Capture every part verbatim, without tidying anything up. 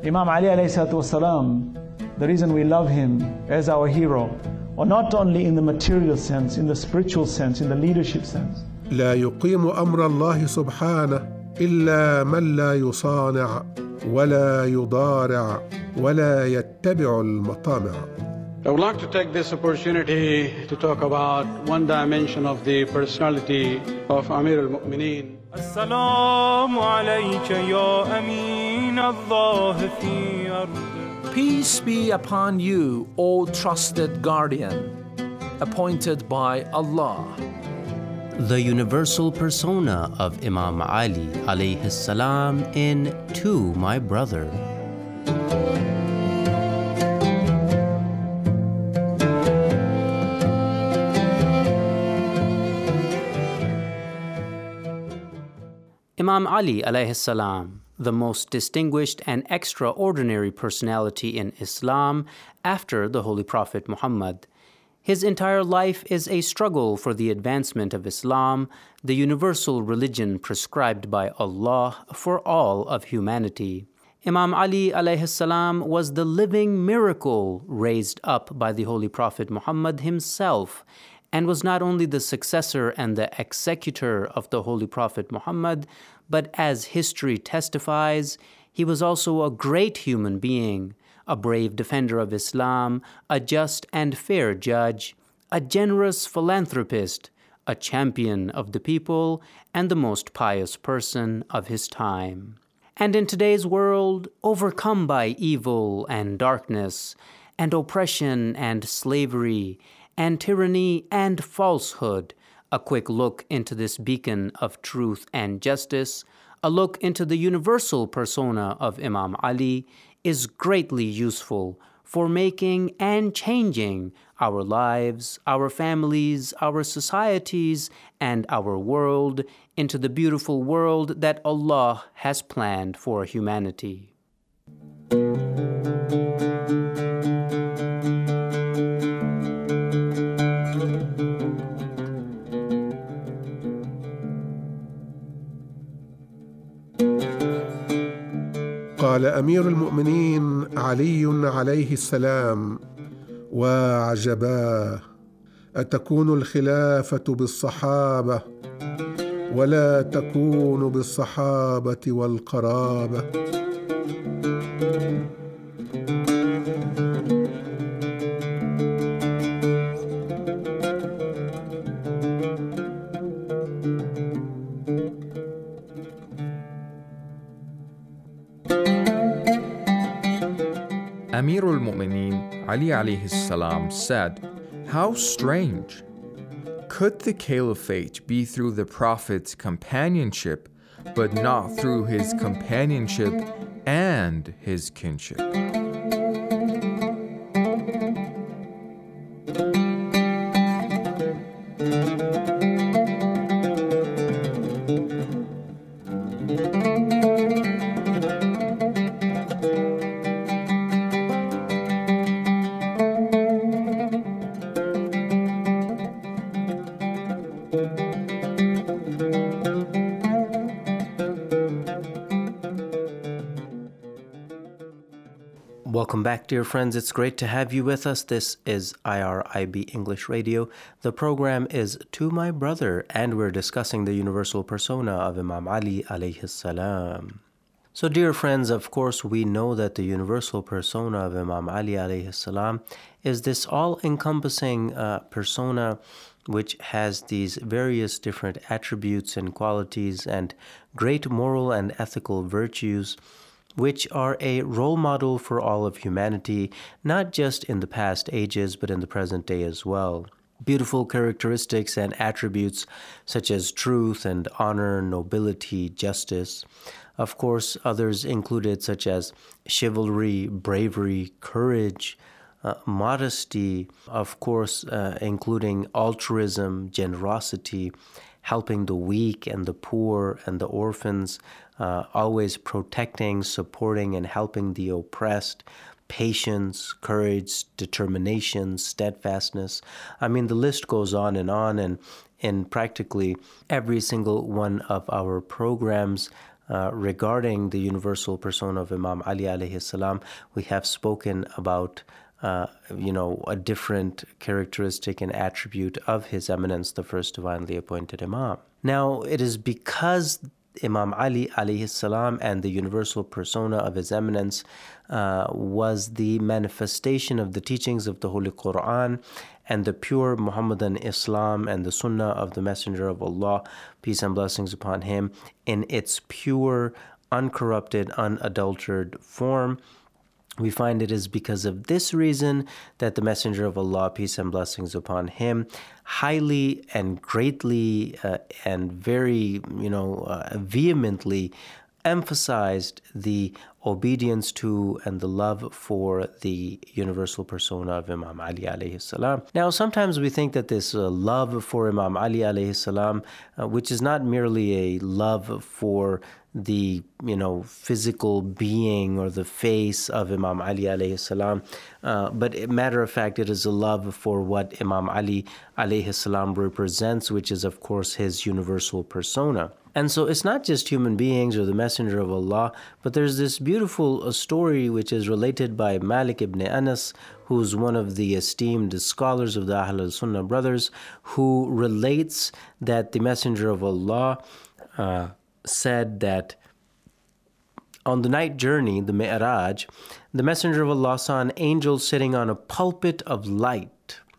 Imam Ali alayhi salatu wasalam, the reason we love him as our hero, or not only in the material sense, in the spiritual sense, in the leadership sense. لا يقيم أمر الله سبحانه إلا من لا يصانع ولا يضارع ولا يتبع المطامع. I would like to take this opportunity to talk about one dimension of the personality of Amir al-Mu'mineen. As-salamu alayka ya Amin Allah fi ardi. Peace be upon you, O trusted guardian, appointed by Allah. The universal persona of Imam Ali alayhi salam in To My Brother. Imam Ali alayhi salam, the most distinguished and extraordinary personality in Islam after the Holy Prophet Muhammad. His entire life is a struggle for the advancement of Islam, the universal religion prescribed by Allah for all of humanity. Imam Ali alayhi salam was the living miracle raised up by the Holy Prophet Muhammad himself, and was not only the successor and the executor of the Holy Prophet Muhammad, but as history testifies, he was also a great human being, a brave defender of Islam, a just and fair judge, a generous philanthropist, a champion of the people, and the most pious person of his time. And in today's world, overcome by evil and darkness, and oppression and slavery, and tyranny and falsehood, a quick look into this beacon of truth and justice, a look into the universal persona of Imam Ali, is greatly useful for making and changing our lives, our families, our societies, and our world into the beautiful world that Allah has planned for humanity. قال أمير المؤمنين علي عليه السلام: وعجباه، أتكون الخلافة بالصحابة ولا تكون بالصحابة والقرابة. Amir al-Mu'mineen Ali alayhi salam said, "How strange! Could the caliphate be through the Prophet's companionship, but not through his companionship and his kinship?" Welcome back, dear friends. It's great to have you with us. This is I R I B English Radio. The program is To My Brother, and we're discussing the universal persona of Imam Ali alayhi salam. So, dear friends, of course, we know that the universal persona of Imam Ali alayhi salam is this all-encompassing uh, persona which has these various different attributes and qualities and great moral and ethical virtues, which are a role model for all of humanity, not just in the past ages, but in the present day as well. Beautiful characteristics and attributes such as truth and honor, nobility, justice. Of course, others included such as chivalry, bravery, courage, uh, modesty, of course, uh, including altruism, generosity, helping the weak and the poor and the orphans, uh, always protecting, supporting, and helping the oppressed, patience, courage, determination, steadfastness. I mean, the list goes on and on, and in practically every single one of our programs, uh, regarding the universal persona of Imam Ali alayhi salam, we have spoken about uh, you know, a different characteristic and attribute of His Eminence, the first divinely appointed Imam. Now, it is because Imam Ali alayhi salam and the universal persona of His Eminence uh, was the manifestation of the teachings of the Holy Quran and the pure Muhammadan Islam and the Sunnah of the Messenger of Allah, peace and blessings upon him, in its pure, uncorrupted, unadulterated form. We find it is because of this reason that the Messenger of Allah, peace and blessings upon him, highly and greatly uh, and very, you know, uh, vehemently emphasized the obedience to and the love for the universal persona of Imam Ali alayhi salam. Now, sometimes we think that this uh, love for Imam Ali alayhi salam, uh, which is not merely a love for the, you know, physical being or the face of Imam Ali alayhi salam, uh, but a matter of fact, it is a love for what Imam Ali alayhi salam represents, which is, of course, his universal persona. And so it's not just human beings or the Messenger of Allah, but there's this beautiful uh, story which is related by Malik ibn Anas, who's one of the esteemed scholars of the Ahl al-Sunnah brothers, who relates that the Messenger of Allah uh, said that on the night journey, the Mi'raj, the Messenger of Allah saw an angel sitting on a pulpit of light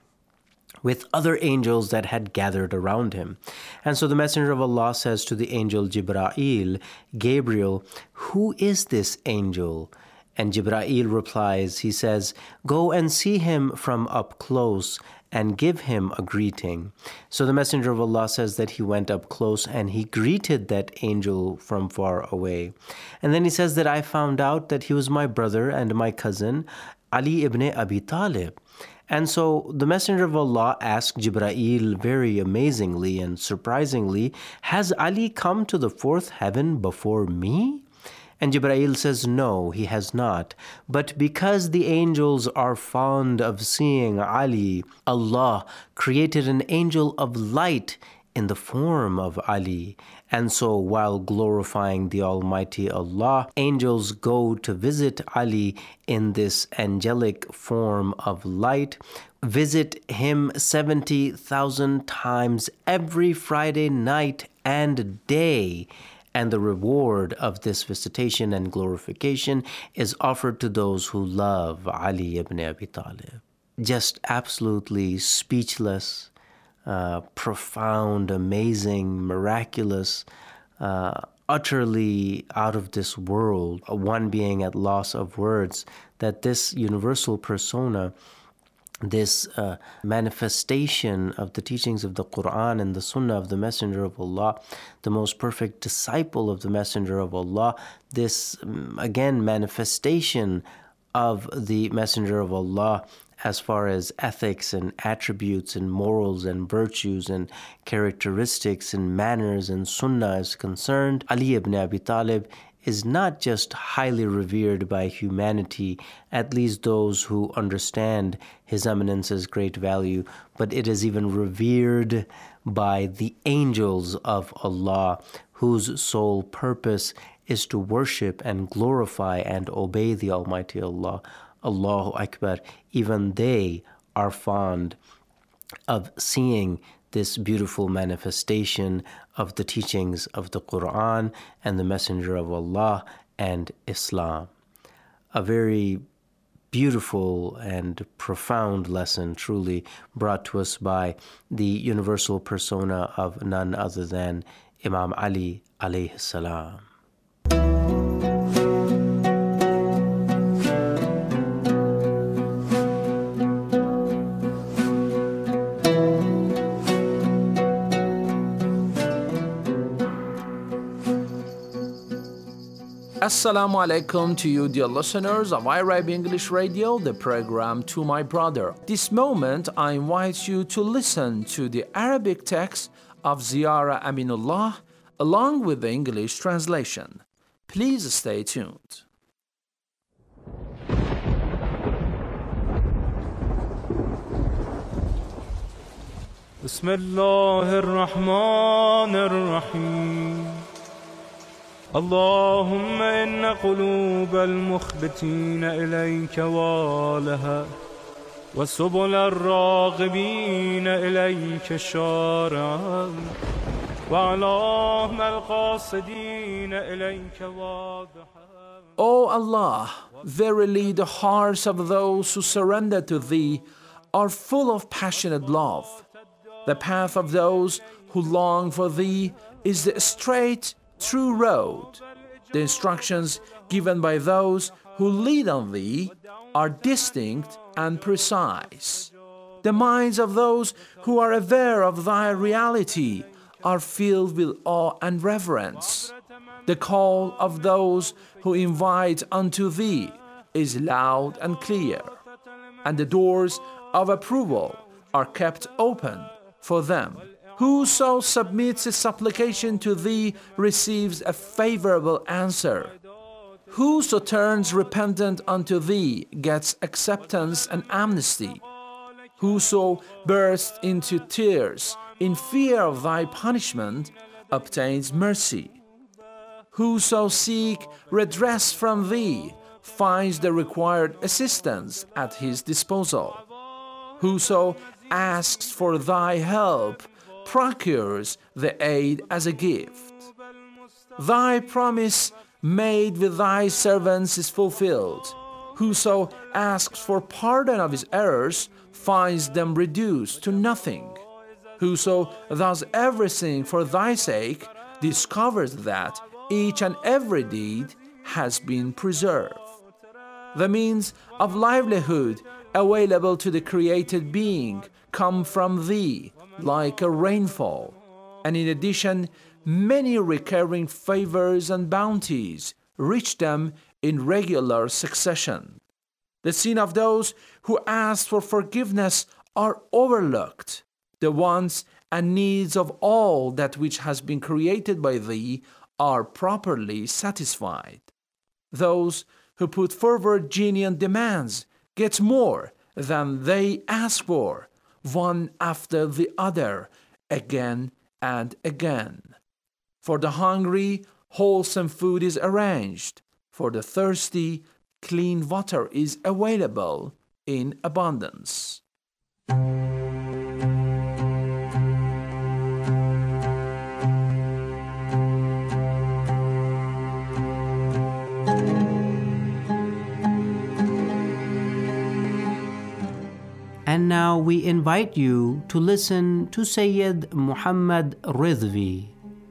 with other angels that had gathered around him. And so the Messenger of Allah says to the angel Jibra'il, Gabriel, who is this angel? And Jibra'il replies, he says, go and see him from up close and give him a greeting. So the Messenger of Allah says that he went up close and he greeted that angel from far away. And then he says that I found out that he was my brother and my cousin, Ali ibn Abi Talib. And so the Messenger of Allah asked Jibra'il very amazingly and surprisingly, has Ali come to the fourth heaven before me? And Jibra'il says, no, he has not. But because the angels are fond of seeing Ali, Allah created an angel of light in the form of Ali. And so while glorifying the Almighty Allah, angels go to visit Ali in this angelic form of light, visit him seventy thousand times every Friday night and day. And the reward of this visitation and glorification is offered to those who love Ali ibn Abi Talib. Just absolutely speechless, Uh, profound, amazing, miraculous, uh, utterly out of this world, one being at loss of words, that this universal persona, this uh, manifestation of the teachings of the Quran and the Sunnah of the Messenger of Allah, the most perfect disciple of the Messenger of Allah, this, again, manifestation of the Messenger of Allah as far as ethics and attributes and morals and virtues and characteristics and manners and sunnah is concerned, Ali ibn Abi Talib is not just highly revered by humanity, at least those who understand His Eminence's great value, but it is even revered by the angels of Allah, whose sole purpose is to worship and glorify and obey the Almighty Allah. Allahu Akbar. Even they are fond of seeing this beautiful manifestation of the teachings of the Quran and the Messenger of Allah and Islam. A very beautiful and profound lesson truly brought to us by the universal persona of none other than Imam Ali alayhi salam. Assalamu alaikum to you, dear listeners of Arab English Radio, the program To My Brother. This moment, I invite you to listen to the Arabic text of Ziyara Aminullah along with the English translation. Please stay tuned. بسم الله الرحمن الرحيم اللهم إن قلوب المخبتين إليك والها وسبل الراغبين إليك شارعا وعلام القاصدين إليك واضحا. O Allah, verily the hearts of those who surrender to Thee are full of passionate love. The path of those who long for Thee is the straight, true road. The instructions given by those who lead on Thee are distinct and precise. The minds of those who are aware of Thy reality are filled with awe and reverence. The call of those who invite unto Thee is loud and clear, and the doors of approval are kept open for them. Whoso submits a supplication to Thee receives a favorable answer. Whoso turns repentant unto Thee gets acceptance and amnesty. Whoso bursts into tears in fear of Thy punishment obtains mercy. Whoso seek redress from Thee finds the required assistance at his disposal. Whoso asks for Thy help procures the aid as a gift. Thy promise made with Thy servants is fulfilled. Whoso asks for pardon of his errors finds them reduced to nothing. Whoso does everything for Thy sake discovers that each and every deed has been preserved. The means of livelihood available to the created being come from Thee like a rainfall, and in addition, many recurring favors and bounties reach them in regular succession. The sin of those who ask for forgiveness are overlooked. The wants and needs of all that which has been created by Thee are properly satisfied. Those who put forward genuine demands get more than they ask for, one after the other, again and again. For the hungry, wholesome food is arranged. For the thirsty, clean water is available in abundance. And now we invite you to listen to Sayyid Muhammad Ridvi.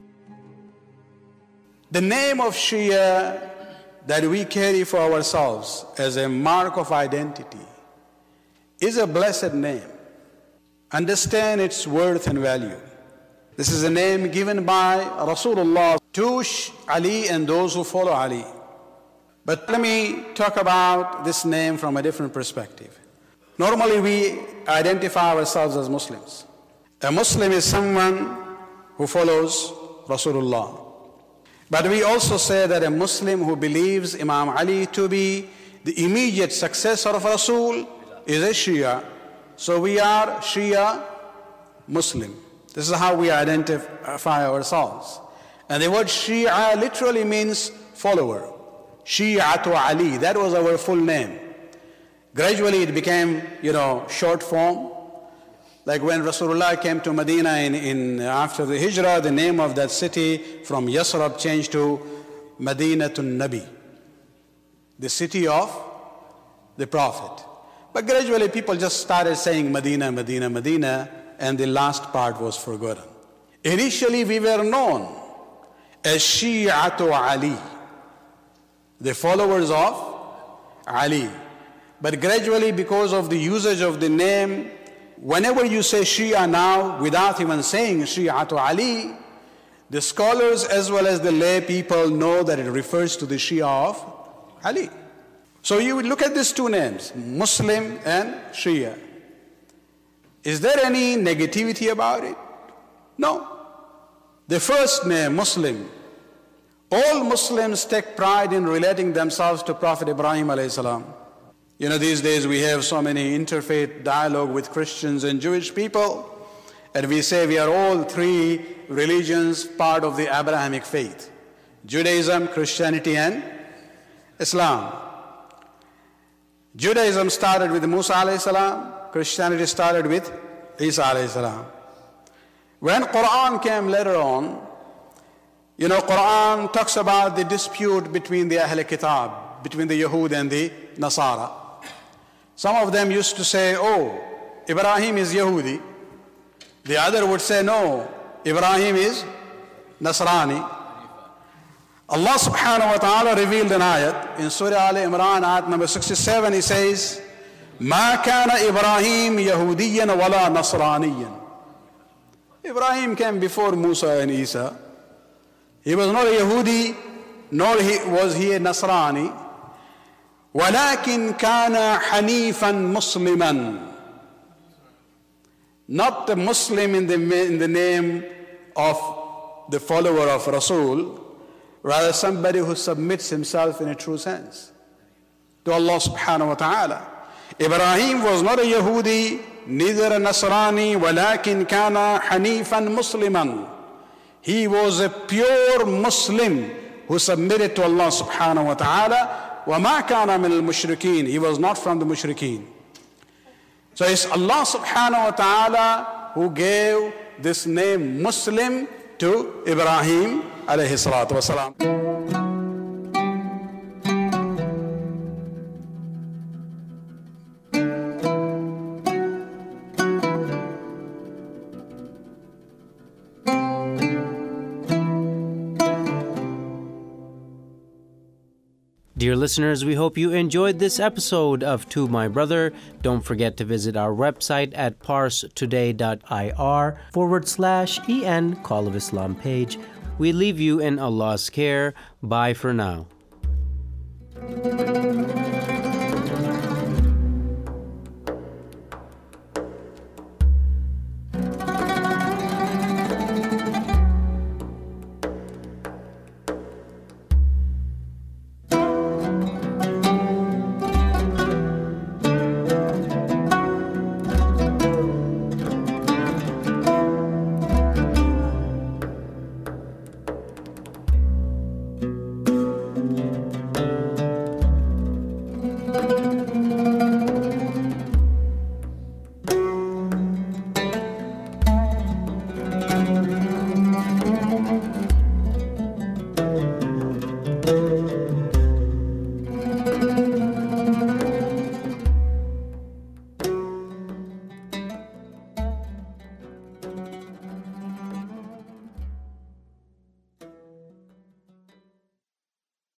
The name of Shia that we carry for ourselves as a mark of identity is a blessed name. Understand its worth and value. This is a name given by Rasulullah to Ali and those who follow Ali. But let me talk about this name from a different perspective. Normally we identify ourselves as Muslims. A Muslim is someone who follows Rasulullah. But we also say that a Muslim who believes Imam Ali to be the immediate successor of Rasul is a Shia. So we are Shia Muslim. This is how we identify ourselves. And the word Shia literally means follower. Shi'atu Ali, that was our full name. Gradually it became, you know, short form. Like when Rasulullah came to Medina in, in, after the Hijrah, the name of that city from Yasrab changed to Madinatun Nabi, the city of the Prophet. But gradually people just started saying Medina, Medina, Medina, and the last part was forgotten. Initially we were known as Shi'atu Ali, the followers of Ali. But gradually, because of the usage of the name, whenever you say Shia now, without even saying Shi'atu Ali, the scholars as well as the lay people know that it refers to the Shia of Ali. So you would look at these two names, Muslim and Shia. Is there any negativity about it? No. The first name, Muslim. All Muslims take pride in relating themselves to Prophet Ibrahim alayhi salam. You know, these days we have so many interfaith dialogue with Christians and Jewish people, and we say we are all three religions part of the Abrahamic faith. Judaism, Christianity, and Islam. Judaism started with Musa alayhi salam, Christianity started with Isa alayhi salam. When Quran came later on, you know, Quran talks about the dispute between the Ahl Kitab, between the Yahud and the Nasara. Some of them used to say, oh, Ibrahim is Yahudi. The other would say, no, Ibrahim is Nasrani. Allah subhanahu wa ta'ala revealed an ayat in Surah Al Imran, ayat number sixty-seven. He says, Ma kana Ibrahim Yahudiyan wala Nasraniyan. Ibrahim came before Musa and Isa. He was not a Yahudi, nor he, was he a Nasrani. Walakin kana Hanifan Musliman. Not a Muslim in the, in the name of the follower of Rasul, rather somebody who submits himself in a true sense to Allah subhanahu wa ta'ala. Ibrahim was not a Yahudi, neither a Nasrani, walakin kana Hanifan Musliman. He was a pure Muslim who submitted to Allah subhanahu wa ta'ala. وَمَا كَانَ مِنَ الْمُشْرِكِينَ. He was not from the mushrikeen. So it's Allah subhanahu wa ta'ala who gave this name Muslim to Ibrahim alayhi salatu wasalam. Dear listeners, we hope you enjoyed this episode of To My Brother. Don't forget to visit our website at parstoday.ir forward slash en Call of Islam page. We leave you in Allah's care. Bye for now.